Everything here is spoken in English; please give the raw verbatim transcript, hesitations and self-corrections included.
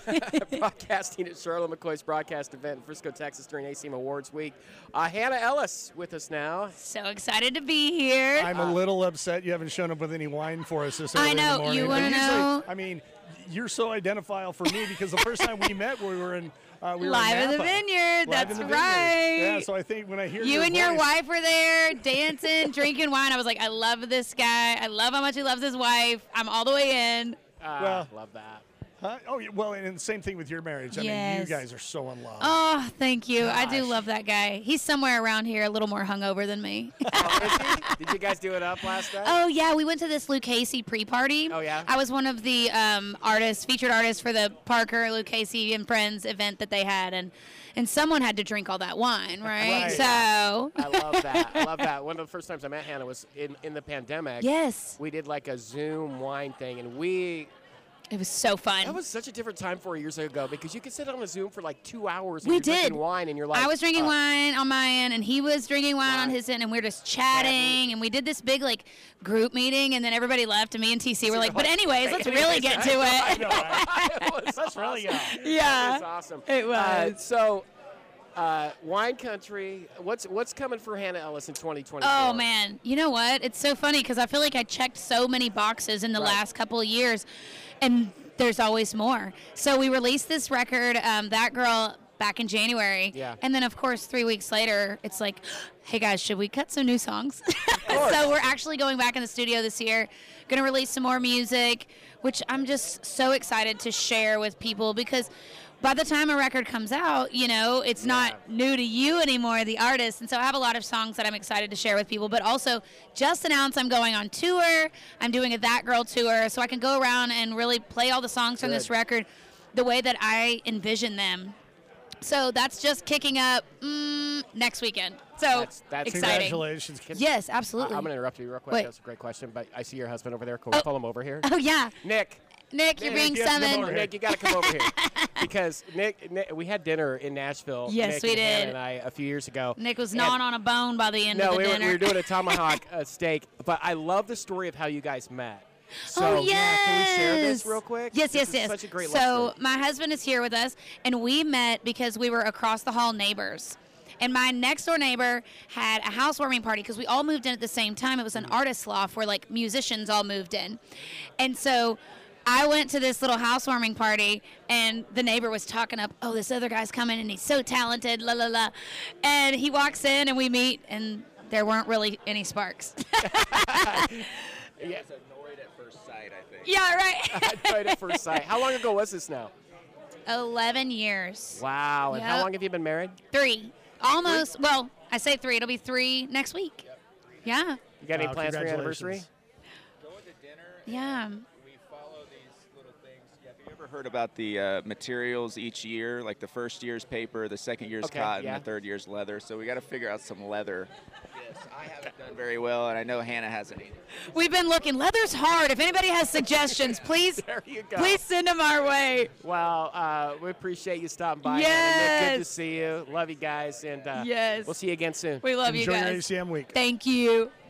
Broadcasting at Charlotte McCoy's broadcast event in Frisco, Texas during A C M Awards Week. Uh, Hannah Ellis with us now. So excited to be here. I'm a little upset you haven't shown up with any wine for us this early I know. in the morning. You want to know? I mean, you're so identifiable for me because the first time we met, we were in uh, we were Live in in the Napa. Vineyard. Live That's in the Vineyard. right. Yeah, so I think when I hear you your and voice, your wife were there dancing, drinking wine. I was like, I love this guy. I love how much he loves his wife. I'm all the way in. Uh, Well- love that. Huh? Oh, yeah, well, and the same thing with your marriage. I mean, Yes. you guys are so in love. Oh, thank you. I do Gosh. love that guy. He's somewhere around here, a little more hungover than me. Oh, is he? Did you guys do it up last night? Oh, yeah. We went to this Lucchese pre-party. Oh, yeah? I was one of the um, artists, featured artists for the Parker, Lucchese, and Friends event that they had. And, and someone had to drink all that wine, right? Right. So, I love that. I love that. One of the first times I met Hannah was in, in the pandemic. yes. We did like a Zoom wine thing, and we It was so fun. that was such a different time four years ago because you could sit on a Zoom for like two hours. And We you're drinking did. wine, and you're like, I was drinking uh, wine on my end, and he was drinking wine on Right. his end, and we were just chatting, and we did this big like group meeting, and then everybody left, and me and T C were like, but anyways, let's really get to I it. know, right? It was That's really good. Yeah. It was awesome. It Uh, was. so, uh, wine country. What's what's coming for Hannah Ellis in twenty twenty-four? Oh man, you know what? It's so funny because I feel like I checked so many boxes in the Right. last couple of years, and there's always more. So we released this record, um, That Girl, back in January. Yeah. And then of course three weeks later, it's like, hey guys, should we cut some new songs? course. So we're actually going back in the studio this year, going to release some more music, which I'm just so excited to share with people because by the time a record comes out, you know, it's not new to you anymore, the artist. And so I have a lot of songs that I'm excited to share with people, but also just announced I'm going on tour. I'm doing a That Girl tour, so I can go around and really play all the songs from this Good. record the way that I envision them. So that's just kicking up mm, next weekend. So That's- that's exciting. Congratulations. Yes, I, absolutely. I'm going to interrupt you real quick. Wait. That's a great question, but I see your husband over there. Can we Oh. pull him over here? Oh, yeah. Nick. Nick, you're being you have to come summoned. over here. Nick, you got to come over here because Nick, Nick, we had dinner in Nashville. Yes, Nick we and Hannah did. and I a few years ago. Nick was And- gnawing on a bone by the end No, of the we were, dinner. we were doing a tomahawk uh, steak, but I love the story of how you guys met. So, oh, yes. yeah, can we share this real quick? Yes, This yes, is yes. Such a great so love story. my husband is here with us, and we met because we were across the hall neighbors. And my next door neighbor had a housewarming party because we all moved in at the same time. It was an artist loft where like musicians all moved in. And so I went to this little housewarming party, and the neighbor was talking up, oh, this other guy's coming, and he's so talented, la, la, la. And he walks in, and we meet, and there weren't really any sparks. Yeah. Annoyed at first sight, I think. Yeah, right. Right at first sight. How long ago was this now? eleven years. Wow. And how Yep. long have you been married? Three. Almost. Well, I say three. It'll be three next week. Yeah. You got any Wow, plans for your anniversary? congratulations. Going to dinner. Yeah. We follow these little things. Yeah, have you ever heard about the uh, materials each year? Like the first year's paper, the second year's Okay, cotton, yeah. the third year's leather. So we got to figure out some leather. Yes, I haven't done very well, and I know Hannah hasn't either. We've been looking. Leather's hard. If anybody has suggestions, please, There you go. please send them our way. Well, uh, we appreciate you stopping by. Hannah. Yes. Nick, good to see you. Love you guys, and uh, Yes. we'll see you again soon. We love Enjoy you your guys. A C M week. Thank you.